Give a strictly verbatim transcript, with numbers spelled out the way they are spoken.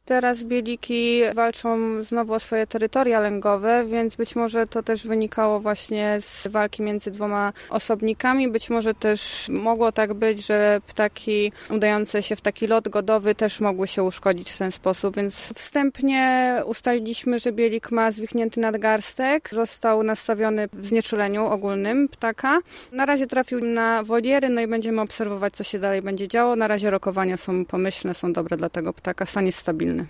Teraz bieliki walczą znowu o swoje terytoria lęgowe, więc być może to też wynikało właśnie z walki między dwoma osobnikami. Być może też mogło tak być, że ptaki udające się w taki lot godowy też mogły się uszkodzić w ten sposób, więc wstępnie ustaliliśmy, że bielik ma zwichnięty nadgarstek. Został nastawiony w znieczuleniu ogólnym ptaka. Na razie trafił na woliery, no i będziemy obserwować, co się dalej będzie działo. Na razie rokowania są pomyślne, są dobre dla tego ptaka, stan jest stabilny.